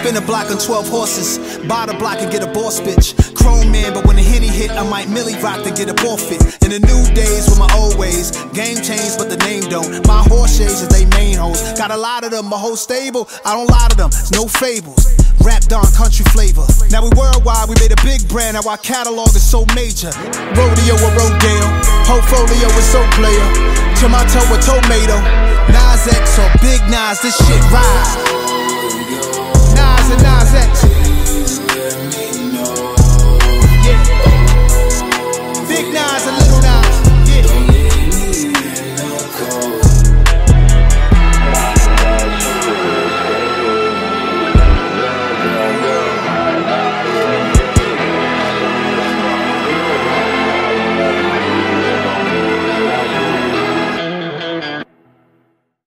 spin a block on 12 horses, buy the block and get a boss bitch. Chrome man, but when the Henny hit, I might Millie rock to get a forfeit. In the new days with my old ways, game changed but the name don't. My horse shades is they main hoes. Got a lot of them, my whole stable, I don't lie to them, it's no fables. Rap Don country flavor. Now we worldwide, we made a big brand, now our catalog is so major. Rodeo or Rodale, portfolio is so player. Tomato or tomato, Nas X or Big Nas, this shit ride. Nas and Nas